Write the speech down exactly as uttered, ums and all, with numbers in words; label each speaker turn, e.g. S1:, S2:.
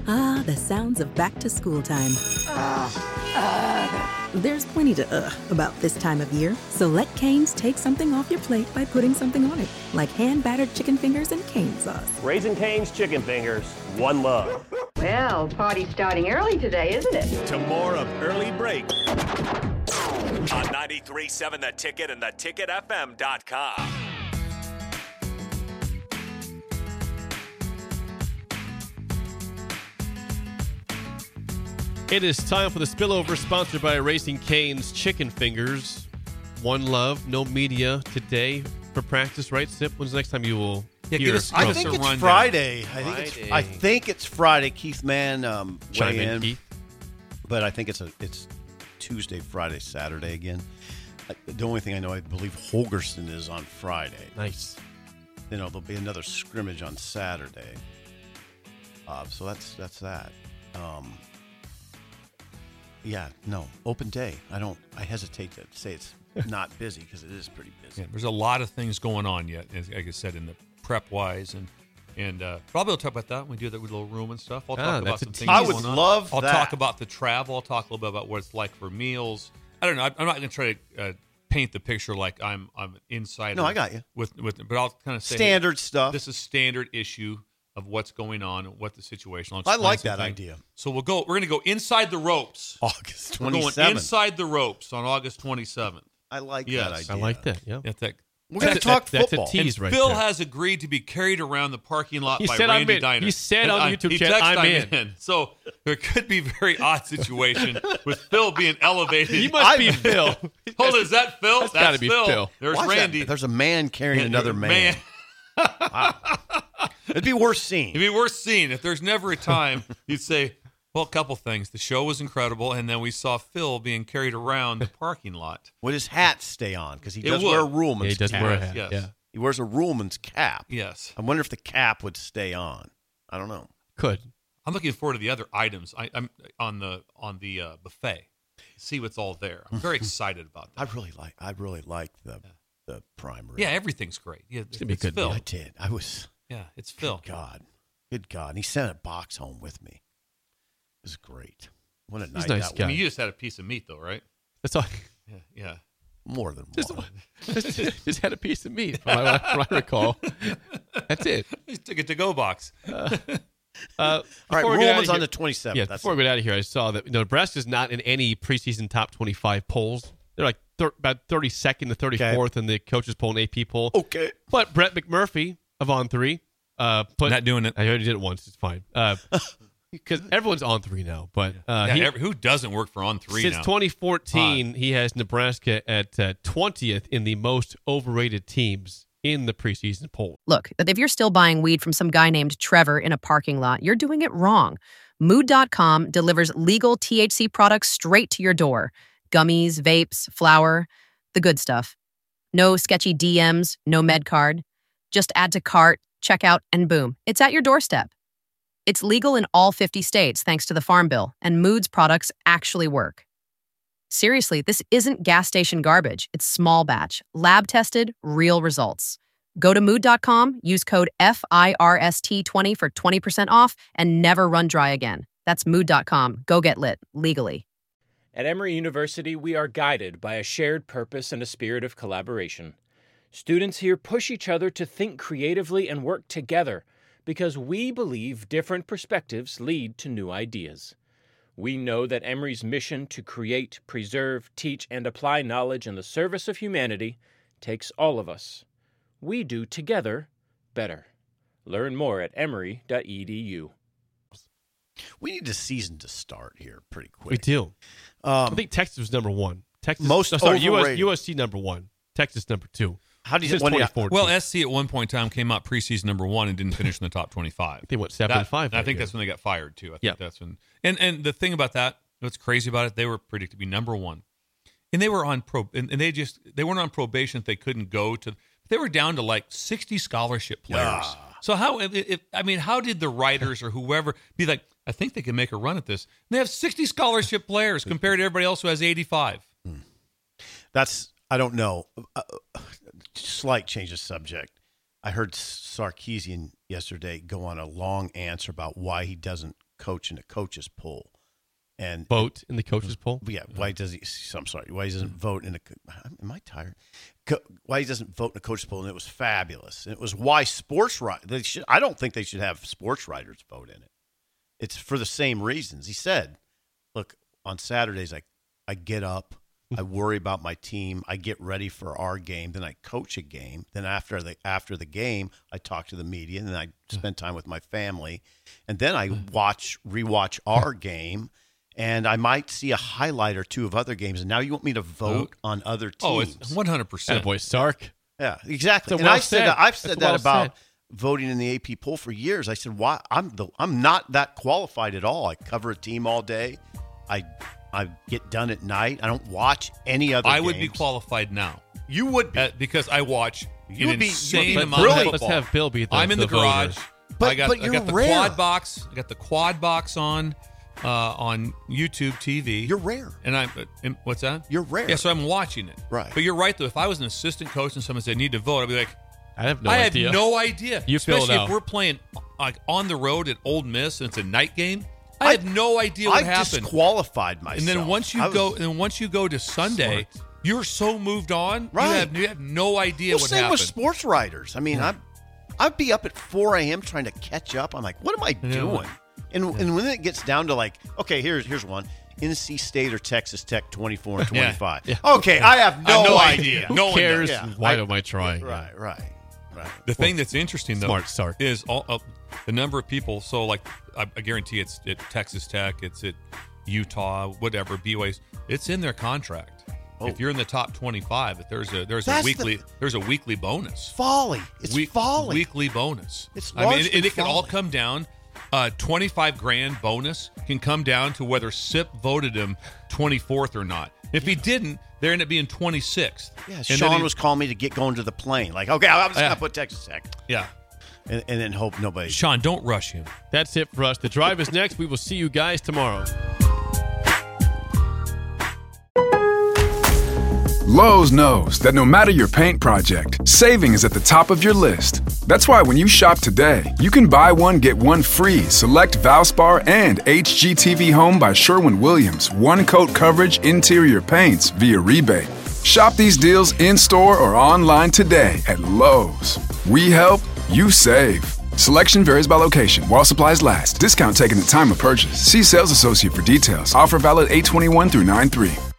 S1: Ah, the sounds of back to school time.
S2: Uh, uh.
S1: There's plenty to uh about this time of year, so let Cane's take something off your plate by putting something on it, like hand-battered chicken fingers and cane sauce.
S3: Raising Cane's Chicken Fingers, one love.
S2: Well, party's starting early today, isn't it?
S4: To more of Early Break on ninety-three point seven The Ticket and the ticket f m dot com.
S5: It is time for the Spillover, sponsored by Raising Cane's Chicken Fingers. One love, no media today for practice, right, Sip? When's the next time you will
S6: yeah,
S5: hear?
S6: Us,
S7: I think it's
S6: rundown.
S7: Friday. I
S5: Friday.
S7: think it's I think it's Friday. Keith Mann um,
S5: Chime
S7: weigh
S5: in,
S7: in,
S5: Keith.
S7: But I think it's a it's Tuesday, Friday, Saturday again. The only thing I know, I believe Holgerston is on Friday.
S5: Nice.
S7: You know, there'll be another scrimmage on Saturday. Uh, so that's that's that. Um, yeah, no, open day. I don't. I hesitate to say it's not busy because it is pretty busy.
S6: Yeah, there's a lot of things going on yet, as like I said, in the prep wise, and and uh, probably we'll talk about that when we do that with little room and stuff. I'll
S5: Ah,
S6: talk about
S5: that's a
S6: some
S5: tease.
S6: things.
S7: I would
S6: going on.
S7: love
S6: I'll
S7: that.
S6: talk about the travel. I'll talk a little bit about what it's like for meals. I don't know. I'm not going to try to uh, paint the picture like I'm I'm an insider.
S7: No, I got you.
S6: With with, but I'll kind of say
S7: Standard
S6: hey,
S7: stuff.
S6: This is standard issue of what's going on and what the situation. I'll
S7: I
S6: explain
S7: like
S6: some
S7: that
S6: things.
S7: idea.
S6: So we'll go. We're going to go inside the ropes.
S7: August
S6: We're going
S7: twenty-seventh.
S6: inside the ropes on August twenty-seventh.
S7: I like
S6: Yes.
S7: that idea.
S5: I like that, yeah.
S6: That's that.
S7: We're going to
S5: That's a-
S7: talk
S5: that's a
S7: football.
S5: tease. He's
S6: And
S5: right
S6: Phil
S5: there.
S6: has agreed to be carried around the parking lot
S5: He
S6: by
S5: said I'm
S6: Randy
S5: in.
S6: Diner.
S5: He said
S6: And
S5: on
S6: I-
S5: YouTube
S6: he
S5: chat,
S6: texted,
S5: I'm
S6: I'm
S5: in.
S6: So there could be a very odd situation with Phil being elevated.
S5: He must
S7: I-
S5: be Phil.
S6: Hold on, is that Phil?
S5: That's
S6: That's,
S5: gotta be Phil.
S6: There's
S7: Watch that.
S6: Randy.
S7: There's a man carrying
S6: Yeah,
S7: another man. Wow. It'd be worth seeing.
S6: It'd be worth seeing. If there's never a time you'd say, well, a couple things. The show was incredible, and then we saw Phil being carried around the parking lot.
S7: Would his hat stay on? Because he
S6: It
S7: does
S6: would.
S7: wear a Ruhlman's
S5: Yeah, he does
S7: cap.
S5: wear a hat.
S6: Yes.
S5: Yeah.
S7: He wears a Ruhlman's cap.
S6: Yes.
S7: I wonder if the cap would stay on. I don't know.
S5: Could.
S6: I'm looking forward to the other items I, I'm on the on the uh, buffet. See what's all there. I'm very excited about
S7: I
S6: that.
S7: really like. I really like the the prime rib.
S6: Yeah, everything's great. Yeah, it's,
S5: gonna be
S6: it's
S5: good
S6: Phil.
S7: I did. I was.
S6: Yeah, it's Phil.
S7: Good God. Good God. And he sent a box home with me. It was great. What a night
S5: a nice
S7: that
S5: guy.
S6: I
S7: was.
S6: mean, you just had a piece of meat, though, right?
S5: That's all.
S6: Yeah, yeah.
S7: More than
S5: Just,
S7: one.
S5: just, just had a piece of meat, from what I, what I recall. That's it.
S6: Just took a to-go box.
S5: Uh,
S7: All right,
S5: before we get out of
S7: Ruhlman's on
S5: here-
S7: the twenty-seventh.
S5: Yeah,
S7: That's
S5: before
S7: it.
S5: we get out of here, I saw that you know, Nebraska's not in any preseason top twenty-five polls. They're like thir- about thirty-second to thirty-fourth in the coaches poll and A P poll.
S7: Okay.
S5: But Brett McMurphy of On Three uh, put
S6: Not doing it.
S5: I already did it once. It's fine. Uh, because everyone's on three now. But uh,
S6: Yeah,
S5: he,
S6: every, who doesn't work for On Three
S5: since
S6: now?
S5: twenty fourteen, he has Nebraska at uh, twentieth in the most overrated teams in the preseason poll.
S8: Look, if you're still buying weed from some guy named Trevor in a parking lot, you're doing it wrong. Mood dot com delivers legal T H C products straight to your door. Gummies, vapes, flour, the good stuff. No sketchy D Ms, no med card. Just add to cart, check out, and boom, it's at your doorstep. It's legal in all fifty states thanks to the Farm Bill, and Mood's products actually work. Seriously, this isn't gas station garbage. It's small batch, lab tested, real results. Go to mood dot com, use code F I R S T twenty for twenty percent off, and never run dry again. That's mood dot com. Go get lit, legally.
S9: At Emory University, we are guided by a shared purpose and a spirit of collaboration. Students here push each other to think creatively and work together because we believe different perspectives lead to new ideas. We know that Emory's mission to create, preserve, teach, and apply knowledge in the service of humanity takes all of us. We do together better. Learn more at emory dot e d u.
S7: We need a season to start here pretty quick.
S5: We do.
S7: Um,
S5: I think Texas was number one. Texas
S7: Most
S5: no, sorry, U S,
S7: overrated.
S5: U S C number one. Texas number two.
S7: How do you
S5: Since
S7: when do you-
S5: twenty fourteen.
S6: Well, S C at one point in time came out preseason number one and didn't finish in the top twenty-five.
S5: they went seven
S6: That-
S5: and five.
S6: I
S5: that
S6: think
S5: year.
S6: that's when they got fired too. I think
S5: Yeah.
S6: that's when. And and the thing about that, what's crazy about it, they were predicted to be number one, and they were on pro, and, and they just they weren't on probation. If they couldn't go to, they were down to like sixty scholarship players.
S7: Yeah.
S6: So how? If, if, I mean, how did the writers or whoever be like? I think they can make a run at this. And they have sixty scholarship players compared to everybody else who has eighty-five.
S7: That's I don't know. Uh, slight change of subject. I heard Sarkisian yesterday go on a long answer about why he doesn't coach in the coaches poll. And
S5: vote in the coaches poll.
S7: Yeah, why does he? I'm sorry, why he doesn't vote in a? Am I tired? Co, why he doesn't vote in a coaches poll? And it was fabulous. And it was why sports writers. Should, I don't think they should have sports writers vote in it. It's for the same reasons. He said, "Look, on Saturdays, I I get up, I worry about my team, I get ready for our game, then I coach a game. Then after the after the game, I talk to the media, and then I spend time with my family, and then I watch rewatch our game." And I might see a highlight or two of other games. And now you want me to vote oh. on other teams?
S6: Oh, it's one hundred percent.
S5: That boy Sark.
S7: Yeah, exactly.
S5: And
S7: well
S5: I've
S7: said
S5: said
S7: that, I've said
S5: That's
S7: that
S5: well
S7: about
S5: said.
S7: voting in the A P poll for years. I said, "Why? I'm the I'm not that qualified at all. I cover a team all day. I I get done at night. I don't watch any other.
S6: I
S7: games.
S6: would be qualified now.
S7: You would be
S6: uh, because I watch
S7: you
S6: an
S7: be,
S6: insane
S7: be
S6: amount
S7: really
S6: of
S5: Let's
S6: football.
S5: have Bill be the
S6: I'm in the,
S5: the
S6: garage.
S5: voter.
S7: But-
S6: I got
S7: but
S6: I
S7: you're
S6: got the
S7: rare.
S6: quad box. I got the quad box on. Uh, on YouTube T V.
S7: You're rare.
S6: And I'm, uh, and what's that?
S7: You're rare.
S6: Yeah, so I'm watching it.
S7: Right.
S6: But you're right, though. If I was an assistant coach and someone said, need to vote, I'd be like,
S5: I have no
S6: I
S5: idea.
S6: have no idea.
S5: You fill it
S6: Especially if
S5: out.
S6: we're playing like on the road at Ole Miss and it's a night game. I, I have no idea what
S7: I
S6: happened.
S7: disqualified myself.
S6: And then once you
S7: I was
S6: go, and then once you go to Sunday,
S5: Smart.
S6: you're so moved on.
S7: Right.
S6: You have, you have no idea
S7: well,
S6: what
S7: same
S6: happened.
S7: with sports writers. I mean, I'm, I'd be up at four a.m. trying to catch up. I'm like, what am I doing? And and when it gets down to like, okay, here's here's one. N C State or Texas Tech twenty-four and twenty-five.
S5: Yeah. Yeah.
S7: Okay, I have no,
S6: I have no
S7: idea.
S6: idea.
S5: Who
S6: No one
S5: cares?
S7: does. Yeah.
S5: Why
S7: I-
S5: am I trying?
S7: Right, right, right.
S6: The thing that's interesting, though,
S5: Smart Sark.
S6: is all, uh, the number of people. So, like, I, I guarantee it's at Texas Tech, it's at Utah, whatever, B Y U. It's in their contract.
S7: Oh.
S6: If you're in the top twenty-five, if there's a there's
S7: That's
S6: a weekly
S7: the-
S6: there's a weekly bonus.
S7: Folly. It's
S6: Week-
S7: folly.
S6: Weekly bonus.
S7: It's
S6: I mean,
S7: largely
S6: and it can all
S7: folly.
S6: come down. Uh, twenty-five grand bonus can come down to whether S I P voted him twenty-fourth or not. If he didn't, there ended up being twenty-sixth.
S7: Yeah,
S6: And
S7: Sean
S6: then he-
S7: was calling me to get going to the plane. Like, okay, I'm just
S6: Yeah.
S7: going to put Texas Tech.
S6: Yeah.
S7: And, and then hope nobody.
S6: Sean, don't rush him.
S5: That's it for us. The drive is next. We will see you guys tomorrow.
S10: Lowe's knows that no matter your paint project, saving is at the top of your list. That's why when you shop today, you can buy one, get one free select Valspar and H G T V Home by Sherwin-Williams one-coat coverage interior paints via rebate. Shop these deals in-store or online today at Lowe's. We help, you save. Selection varies by location. While supplies last. Discount taken at time of purchase. See sales associate for details. Offer valid eight twenty-one through nine three.